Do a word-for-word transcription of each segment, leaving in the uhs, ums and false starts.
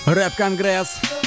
Рэп-конгресс.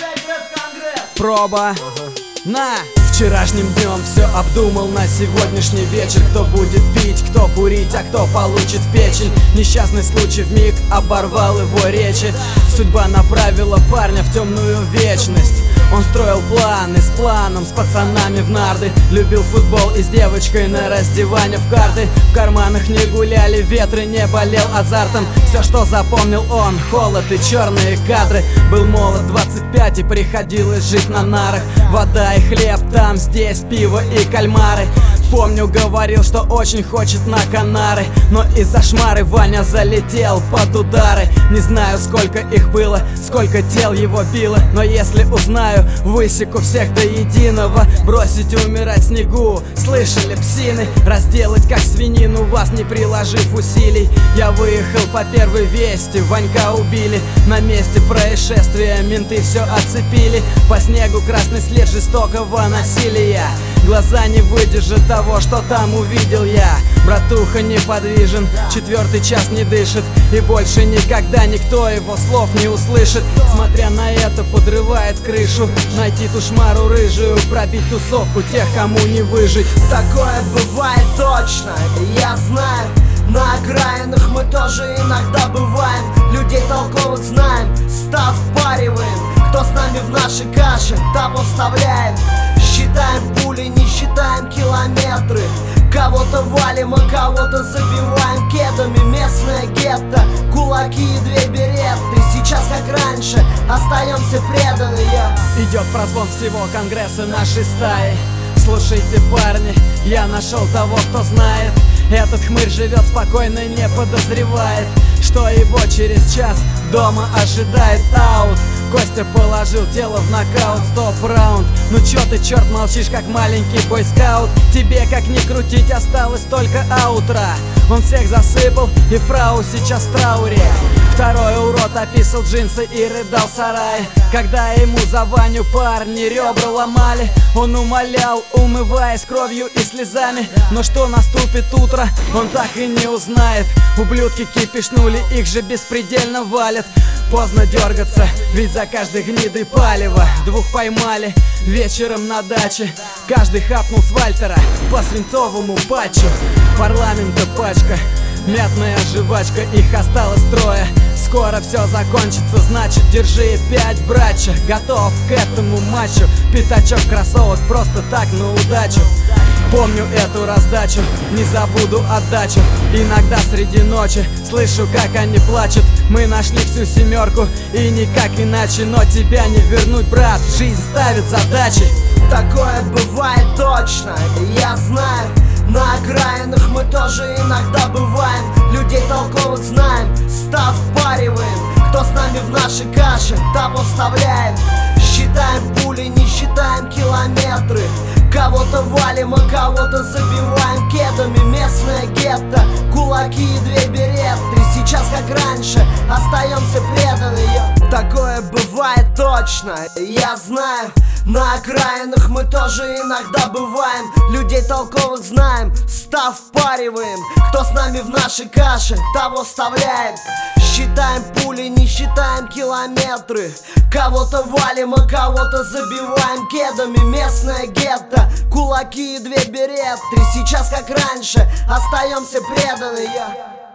Проба. На! Вчерашним днем все обдумал на сегодняшний вечер. Кто будет пить, кто курить, а кто получит в печень. Несчастный случай вмиг оборвал его речи. Судьба направила парня в темную вечность. Он строил планы с планом, с пацанами в нарды. Любил футбол и с девочкой на раздевание в карты. В карманах не гуляли ветры, не болел азартом. Все, что запомнил он, холод и черные кадры. Был молод, двадцать пять, и приходилось жить на нарах. Вода и хлеб, там, здесь пиво и кальмары. Помню, говорил, что очень хочет на Канары, но из-за шмары Ваня залетел под удары. Не знаю, сколько их было, сколько тел его било, но если узнаю, высеку всех до единого. Бросить умирать в снегу, слышали псины? Разделать как свинину вас, не приложив усилий. Я выехал по первой вести, Ванька убили. На месте происшествия менты все оцепили. По снегу красный след жестокого насилия. Глаза не выдержат того, что там увидел я. Братуха неподвижен, четвертый час не дышит, и больше никогда никто его слов не услышит. Смотря на это, подрывает крышу. Найти ту шмару рыжую, пробить тусовку тех, кому не выжить. Такое бывает точно, и я знаю. На окраинах мы тоже иногда бываем. Людей толковых знаем, став впариваем. Кто с нами в нашей каше, того вставляем. Считаем пули, не считаем километры. Кого-то валим, а кого-то забиваем кедами. Местное гетто, кулаки и две беретты. Сейчас, как раньше, остаемся преданные. Идет прозвон всего конгресса нашей стаи. Слушайте, парни, я нашел того, кто знает. Этот хмырь живет спокойно и не подозревает, что его через час дома ожидает аут. Костя положил тело в нокаут, стоп раунд. Ну чё ты, черт, молчишь, как маленький бойскаут? Тебе, как ни крутить, осталось только аутро. Он всех засыпал, и фрау сейчас в трауре. Второй урод описал джинсы и рыдал в сарае. Когда ему за Ваню парни ребра ломали, он умолял, умываясь кровью и слезами. Но что наступит утро, он так и не узнает. Ублюдки кипишнули, их же беспредельно валят. Поздно дергаться, ведь за каждой гнидой палево. Двух поймали вечером на даче. Каждый хапнул с Вальтера по свинцовому патчу. Парламента пачка, мятная жвачка, их осталось трое. Скоро все закончится, значит держи пять, братча. Готов к этому матчу, пятачок кроссовок просто так на удачу. Помню эту раздачу, не забуду отдачу. Иногда среди ночи слышу, как они плачут. Мы нашли всю семерку и никак иначе. Но тебя не вернуть, брат, жизнь ставит задачи. Такое бывает точно, и я знаю. На окраинах мы тоже иногда бываем. Людей толковых знаем, став впариваем. Кто с нами в нашей каше, того вставляем. Считаем пули, не считаем километры. Кого-то валим, а кого-то забиваем кедами. Местное гетто, кулаки и две беретты. Сейчас, как раньше, остаемся преданные. Такое бывает точно, и я знаю. На окраинах мы тоже иногда бываем. Людей толковых знаем, став впариваем. Кто с нами в нашей каше, того вставляем. Считаем пули, не считаем километры. Кого-то валим, а кого-то забиваем кедами. Местное гетто, кулаки и две беретты. Сейчас, как раньше, остаемся преданные.